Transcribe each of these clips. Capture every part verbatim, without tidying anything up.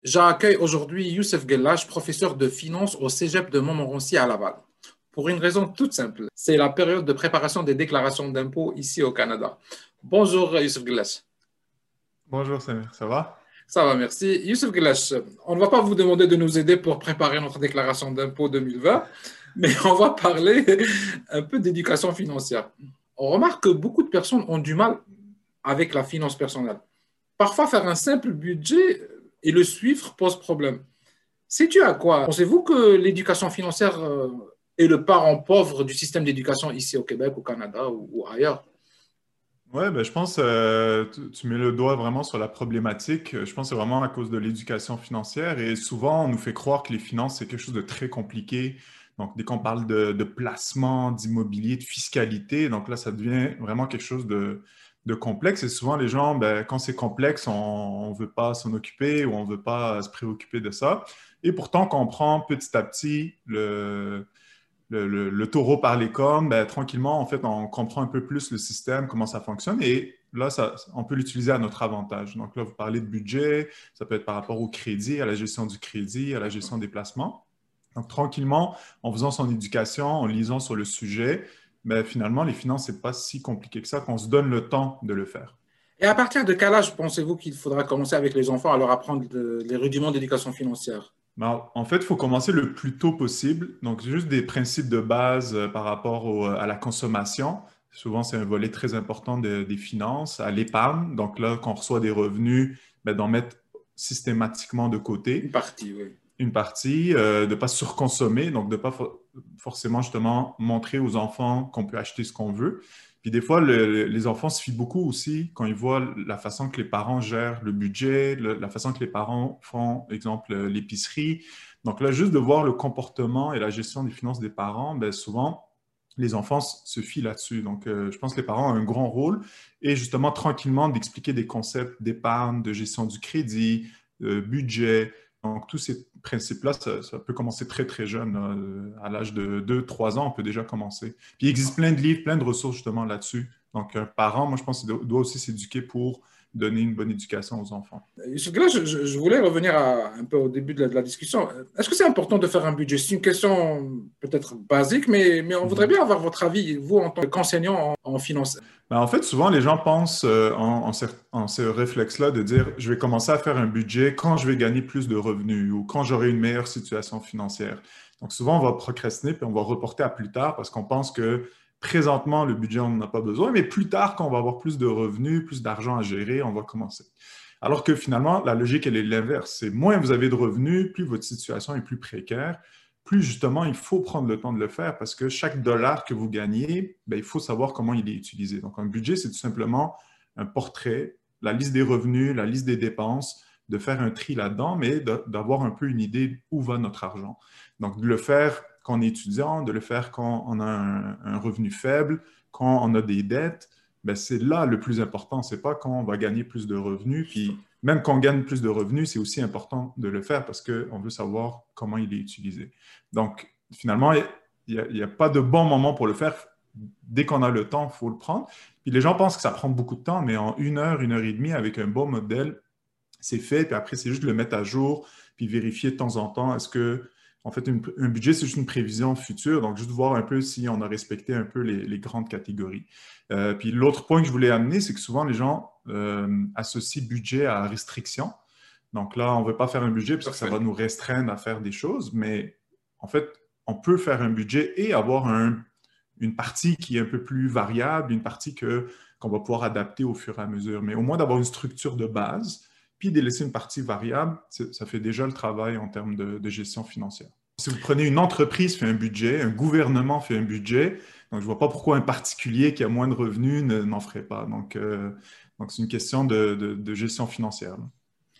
J'accueille aujourd'hui Youssef Guellache, professeur de finance au Cégep de Montmorency à Laval. Pour une raison toute simple, c'est la période de préparation des déclarations d'impôts ici au Canada. Bonjour Youssef Guellache. Bonjour Samir, ça va? Ça va, merci. Youssef Guellache, on ne va pas vous demander de nous aider pour préparer notre déclaration d'impôts deux mille vingt, mais on va parler un peu d'éducation financière. On remarque que beaucoup de personnes ont du mal avec la finance personnelle. Parfois, faire un simple budget et le suivre pose problème. C'est dû à quoi? Pensez-vous que l'éducation financière euh, est le parent pauvre du système d'éducation ici au Québec, au Canada ou, ou ailleurs? Ouais, ben, je pense que tu, tu mets le doigt vraiment sur la problématique. Euh, Je pense que c'est vraiment à cause de l'éducation financière et souvent on nous fait croire que les finances, c'est quelque chose de très compliqué. Donc, dès qu'on parle de, de placement, d'immobilier, de fiscalité, donc là, ça devient vraiment quelque chose de, de complexe. Et souvent, les gens, ben, quand c'est complexe, on ne veut pas s'en occuper ou on ne veut pas se préoccuper de ça. Et pourtant, quand on prend petit à petit le le, le- le taureau par les cornes, ben, tranquillement, en fait, on comprend un peu plus le système, comment ça fonctionne. Et là, ça, on peut l'utiliser à notre avantage. Donc là, vous parlez de budget, ça peut être par rapport au crédit, à la gestion du crédit, à la gestion des placements. Donc, tranquillement, en faisant son éducation, en lisant sur le sujet, ben, finalement, les finances, c'est pas si compliqué que ça, qu'on se donne le temps de le faire. Et à partir de quel âge pensez-vous qu'il faudra commencer avec les enfants à leur apprendre de- les rudiments d'éducation financière? Ben, en fait, il faut commencer le plus tôt possible. Donc, juste des principes de base euh, par rapport au- à la consommation. Souvent, c'est un volet très important de- des finances, à l'épargne. Donc là, quand on reçoit des revenus, ben, d'en mettre systématiquement de Une côté partie, oui. une partie, euh, de ne pas surconsommer, donc de ne pas for- forcément justement montrer aux enfants qu'on peut acheter ce qu'on veut. Puis des fois, le- les enfants se fient beaucoup aussi quand ils voient la façon que les parents gèrent le budget, le- la façon que les parents font, exemple, euh, l'épicerie. Donc là, juste de voir le comportement et la gestion des finances des parents, ben souvent, les enfants s- se fient là-dessus. Donc, euh, je pense que les parents ont un grand rôle et justement, tranquillement, d'expliquer des concepts d'épargne, de gestion du crédit, euh, budget. Donc, tous ces principes-là, ça, ça peut commencer très, très jeune. Là. Euh, À l'âge de deux, trois ans, on peut déjà commencer. Puis, il existe plein de livres, plein de ressources justement là-dessus. Donc, un parent, moi, je pense qu'il doit doit aussi s'éduquer pour donner une bonne éducation aux enfants. Sur là, je, je- je voulais revenir à- un peu au début de la, de la discussion. Est-ce que c'est important de faire un budget? C'est une question peut-être basique, mais, mais on voudrait Mhm. bien avoir votre avis, vous, en tant qu'enseignant en, en finance. Ben, en fait, souvent, les gens pensent euh, en, en, cer- en ce réflexe-là de dire, je vais commencer à faire un budget quand je vais gagner plus de revenus ou quand j'aurai une meilleure situation financière. Donc, souvent, on va procrastiner puis on va reporter à plus tard parce qu'on pense que présentement, le budget, on n'en a pas besoin, mais plus tard, quand on va avoir plus de revenus, plus d'argent à gérer, on va commencer. Alors que finalement, la logique, elle est l'inverse. C'est moins vous avez de revenus, plus votre situation est plus précaire, plus justement, il faut prendre le temps de le faire parce que chaque dollar que vous gagnez, ben, il faut savoir comment il est utilisé. Donc, un budget, c'est tout simplement un portrait, la liste des revenus, la liste des dépenses, de faire un tri là-dedans, mais de- d'avoir un peu une idée où va notre argent. Donc, de le faire quand on est étudiant, de le faire quand on a un, un revenu faible, quand on a des dettes, ben, c'est là le plus important. C'est pas quand on va gagner plus de revenus. Puis, même quand on gagne plus de revenus, c'est aussi important de le faire parce qu'on veut savoir comment il est utilisé. Donc, finalement, il n'y a, il a pas de bon moment pour le faire. Dès qu'on a le temps, il faut le prendre. Puis les gens pensent que ça prend beaucoup de temps, mais en une heure, une heure et demie, avec un bon modèle, c'est fait. Puis après, c'est juste de le mettre à jour, puis vérifier de temps en temps. Est-ce que, en fait, une- un budget, c'est juste une prévision future. Donc, juste voir un peu si on a respecté un peu les, les grandes catégories. Euh, puis l'autre point que je voulais amener, c'est que souvent, les gens euh, associent budget à restriction. Donc là, on ne veut pas faire un budget Tout parce à que ça fait. va nous restreindre à faire des choses, mais en fait, on peut faire un budget et avoir un- une partie qui est un peu plus variable, une partie que, qu'on va pouvoir adapter au fur et à mesure. Mais au moins d'avoir une structure de base, puis de laisser une partie variable, ça fait déjà le travail en termes de, de gestion financière. Si vous prenez une entreprise fait un budget, un gouvernement fait un budget, donc je ne vois pas pourquoi un particulier qui a moins de revenus ne- n'en ferait pas. Donc, euh, donc c'est une question de, de- de gestion financière. Là.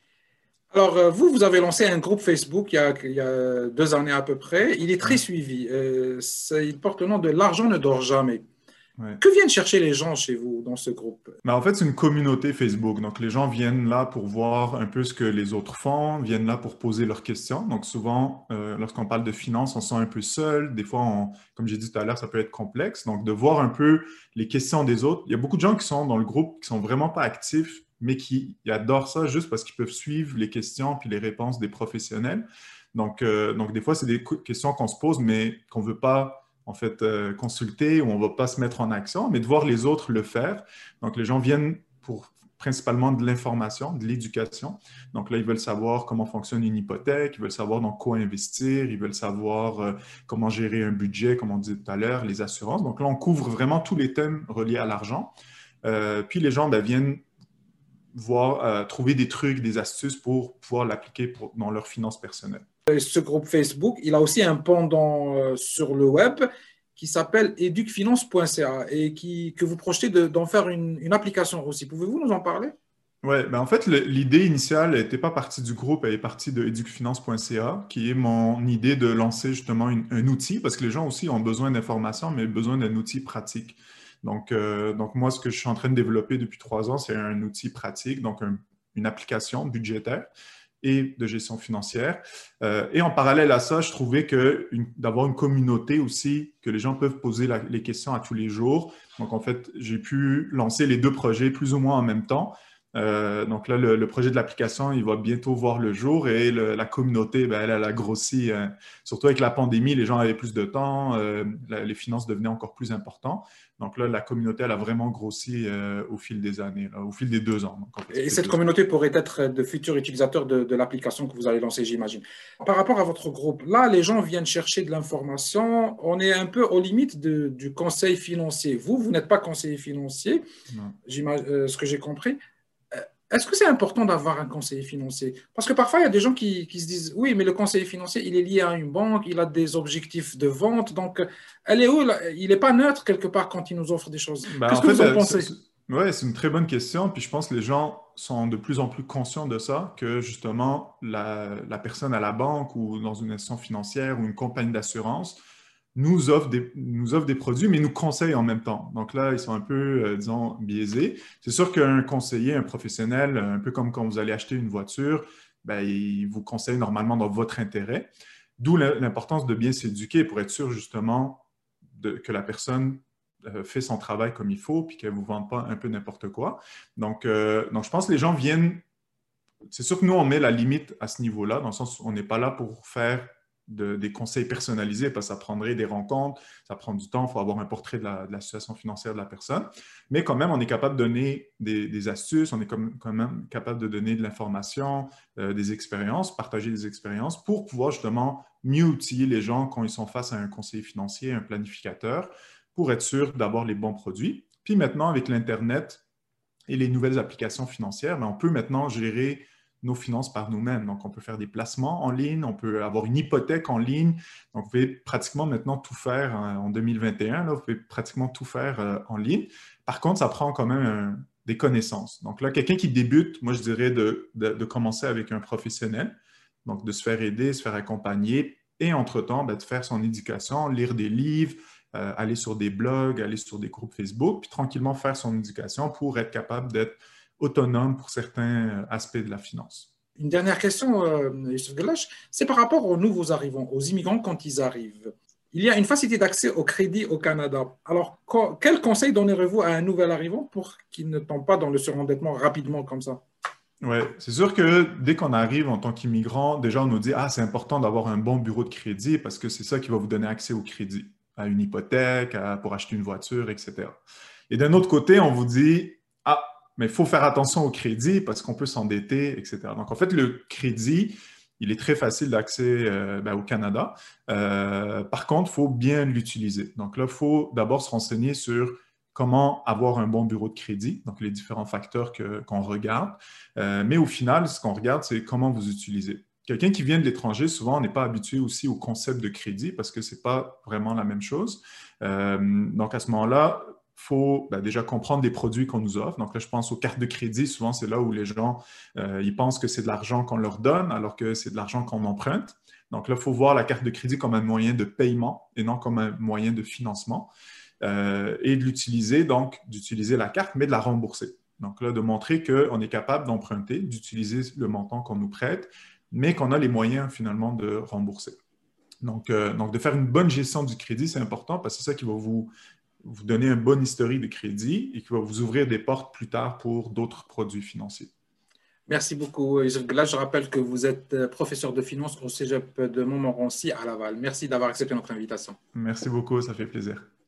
Alors, euh, vous, vous avez lancé un groupe Facebook il y a, il y a deux années à peu près. Il est très Ouais, suivi. Euh, ça- il porte le nom de L'argent ne dort jamais. ouais. Que viennent chercher les gens chez vous dans ce groupe? Mais en fait, c'est une communauté Facebook. Donc, les gens viennent là pour voir un peu ce que les autres font, viennent là pour poser leurs questions. Donc, souvent, euh, lorsqu'on parle de finances, on se sent un peu seul. Des fois, on- comme j'ai dit tout à l'heure, ça peut être complexe. Donc, de voir un peu les questions des autres. Il y a beaucoup de gens qui sont dans le groupe qui sont vraiment pas actifs, mais qui adorent ça juste parce qu'ils peuvent suivre les questions puis les réponses des professionnels. Donc, euh, donc des fois, c'est des questions qu'on se pose, mais qu'on ne veut pas en fait euh, consulter ou on ne va pas se mettre en action, mais de voir les autres le faire. Donc, les gens viennent pour principalement de l'information, de l'éducation. Donc là, ils veulent savoir comment fonctionne une hypothèque, ils veulent savoir dans quoi investir, ils veulent savoir euh, comment gérer un budget, comme on disait tout à l'heure, les assurances. Donc là, on couvre vraiment tous les thèmes reliés à l'argent. Euh, puis les gens ben, viennent voir, euh, trouver des trucs, des astuces pour pouvoir l'appliquer pour- dans leurs finances personnelles. Ce groupe Facebook, il a aussi un pendant euh, sur le web qui s'appelle educfinance point c a et qui, que vous projetez de- d'en faire une, une application aussi. Pouvez-vous nous en parler? Ouais, ben en fait, le- l'idée initiale n'était pas partie du groupe, elle est partie de educfinance point c a, qui est mon idée de lancer justement une- un outil, parce que les gens aussi ont besoin d'informations, mais besoin d'un outil pratique. Donc, euh, donc moi, ce que je suis en train de développer depuis trois ans, c'est un outil pratique, donc un- une application budgétaire et de gestion financière. Euh, et en parallèle à ça, je trouvais que une- d'avoir une communauté aussi, que les gens peuvent poser la- les questions à tous les jours. Donc, en fait, j'ai pu lancer les deux projets plus ou moins en même temps. Euh, donc là, le, le projet de l'application, il va bientôt voir le jour et le- la communauté, ben, elle, elle a grossi. Euh, surtout avec la pandémie, les gens avaient plus de temps, euh, la- les finances devenaient encore plus importantes. Donc là, la communauté, elle a vraiment grossi euh, au fil des années, là, au fil des deux ans. Donc, en fait, ça Et fait cette deux ans. communauté pourrait être de futurs utilisateurs de, de l'application que vous allez lancer, j'imagine. Par rapport à votre groupe, là, les gens viennent chercher de l'information. On est un peu aux limites de- du conseil financier. Vous, vous n'êtes pas conseiller financier, Non. j'imagine, euh, ce que j'ai compris. Euh, Est-ce que c'est important d'avoir un conseiller financier? Parce que parfois, il y a des gens qui, qui se disent, oui, mais le conseiller financier, il est lié à une banque, il a des objectifs de vente, donc elle est où, là? Il n'est pas neutre quelque part quand il nous offre des choses. Ben, Qu'est-ce en que fait, vous en euh, c'est pensez? c'est- ouais, c'est une très bonne question. Puis je pense que les gens sont de plus en plus conscients de ça, que justement, la, la personne à la banque ou dans une institution financière ou une compagnie d'assurance nous offre des, nous offre des produits, mais nous conseille en même temps. Donc là, ils sont un peu, euh, disons, biaisés. C'est sûr qu'un conseiller, un professionnel, un peu comme quand vous allez acheter une voiture, ben, il vous conseille normalement dans votre intérêt. D'où l'importance de bien s'éduquer pour être sûr justement de, que la personne euh, fait son travail comme il faut, puis qu'elle ne vous vende pas un peu n'importe quoi. Donc, euh, donc, je pense que les gens viennent. C'est sûr que nous, on met la limite à ce niveau-là, dans le sens où on n'est pas là pour faire de, des conseils personnalisés, parce que ça prendrait des rencontres, ça prend du temps, il faut avoir un portrait de la, de la situation financière de la personne. Mais quand même, on est capable de donner des, des astuces, on est comme, quand même capable de donner de l'information, euh, des expériences, partager des expériences pour pouvoir justement mieux outiller les gens quand ils sont face à un conseiller financier, un planificateur, pour être sûr d'avoir les bons produits. Puis maintenant, avec l'Internet et les nouvelles applications financières, ben, on peut maintenant gérer nos finances par nous-mêmes. Donc, on peut faire des placements en ligne, on peut avoir une hypothèque en ligne. Donc, vous pouvez pratiquement maintenant tout faire euh, en deux mille vingt et un. Là, vous pouvez pratiquement tout faire euh, en ligne. Par contre, ça prend quand même un, des connaissances. Donc là, quelqu'un qui débute, moi, je dirais de, de, de commencer avec un professionnel. Donc, de se faire aider, se faire accompagner et entre-temps, ben, de faire son éducation, lire des livres, euh, aller sur des blogs, aller sur des groupes Facebook, puis tranquillement faire son éducation pour être capable d'être autonome pour certains aspects de la finance. Une dernière question, euh, Youssef Galache, c'est par rapport aux nouveaux arrivants, aux immigrants quand ils arrivent. Il y a une facilité d'accès au crédit au Canada. Alors, co- quel conseil donnerez-vous à un nouvel arrivant pour qu'il ne tombe pas dans le surendettement rapidement comme ça? Oui, c'est sûr que dès qu'on arrive en tant qu'immigrant, déjà on nous dit, ah, c'est important d'avoir un bon bureau de crédit parce que c'est ça qui va vous donner accès au crédit, à une hypothèque, à- pour acheter une voiture, et cetera. Et d'un autre côté, on vous dit, ah, mais il faut faire attention au crédit parce qu'on peut s'endetter, et cetera. Donc en fait, le crédit, il est très facile d'accès euh, ben, au Canada. Euh, par contre, il faut bien l'utiliser. Donc là, il faut d'abord se renseigner sur comment avoir un bon bureau de crédit, donc les différents facteurs que- qu'on regarde. Euh, mais au final, ce qu'on regarde, c'est comment vous utilisez. Quelqu'un qui vient de l'étranger, souvent, n'est pas habitué aussi au concept de crédit parce que ce n'est pas vraiment la même chose. Euh, donc, à ce moment-là, il faut ben, déjà comprendre les produits qu'on nous offre. Donc là, je pense aux cartes de crédit. Souvent, c'est là où les gens euh, ils pensent que c'est de l'argent qu'on leur donne alors que c'est de l'argent qu'on emprunte. Donc là, il faut voir la carte de crédit comme un moyen de paiement et non comme un moyen de financement. Euh, et de l'utiliser, donc d'utiliser la carte, mais de la rembourser. Donc là, de montrer qu'on est capable d'emprunter, d'utiliser le montant qu'on nous prête, mais qu'on a les moyens finalement de rembourser. Donc, euh, donc de faire une bonne gestion du crédit, c'est important parce que c'est ça qui va vous vous donner un bon historique de crédit et qui va vous ouvrir des portes plus tard pour d'autres produits financiers. Merci beaucoup, Youssef Gella. Je rappelle que vous êtes professeur de finance au Cégep de Montmorency à Laval. Merci d'avoir accepté notre invitation. Merci beaucoup, ça fait plaisir.